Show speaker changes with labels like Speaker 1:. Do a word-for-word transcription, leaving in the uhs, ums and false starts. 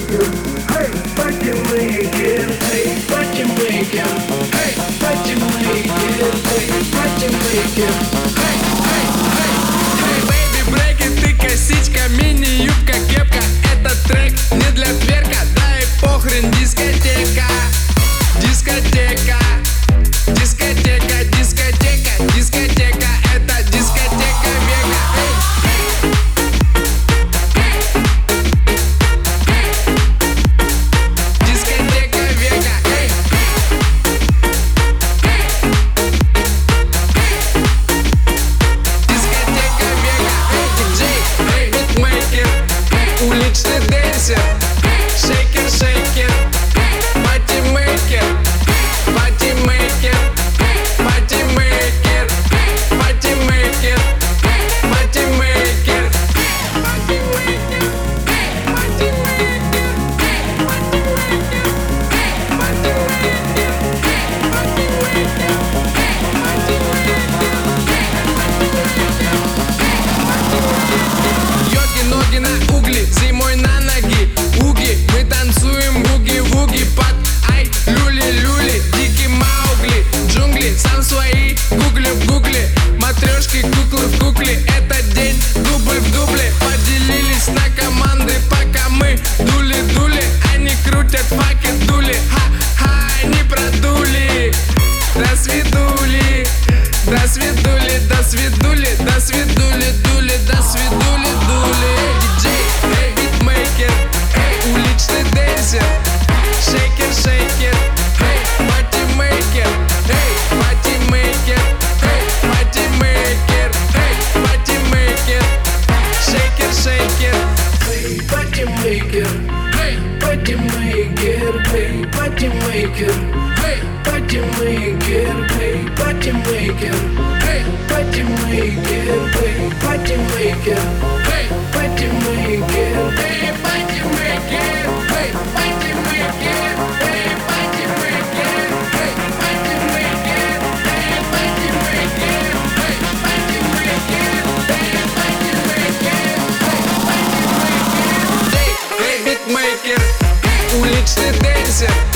Speaker 1: maker, hey, party maker, hey, party maker, hey, party maker, hey, party maker, hey, hey, hey, hey.
Speaker 2: Baby, брейки, ты косичка, мини-юбка, кепка. Этот трек не для тверка, да и похрен, дискотека. Дискотека, дискотека, дискотека, дискотека. Это дискотека века. Дискотека века. Дискотека века. Диджей, эй, битмейкер, уличный денсер, шейкер, шейкер, патимейкер, патимейкер, патимейкер, патимейкер, патимейкер, йоги, ноги на угли, зимой на ноги, уги. Мы танцуем буги-вуги под ай, люли-люли, дикий Маугли. Джунгли, сам свои, гугли в гугле. Матрешки, куклы в кукле. Этот день дубль в дубле. Поделились на команды, пока мы дули-дули. Они крутят факи, дули, ха-ха, они продули. До свидули, до свидули, до свидули, до свидули, дули, до свидули, дули. Диджей, эй, битмейкер, эй, уличный денсер, шейкер, шейкер, эй, патимейкер, эй, патимейкер, эй, патимейкер, эй, патимейкер, шейкер, шейкер.
Speaker 1: Hey, party maker, hey, party maker, hey, party maker, hey, party maker, hey, party maker, hey, party maker, hey, party maker, hey, party maker, hey, party maker, hey, party maker, hey, party maker, hey, party maker, hey, party maker, hey, party maker, hey, party maker, hey, party maker.
Speaker 2: Эй, битмейкер, уличный денсер,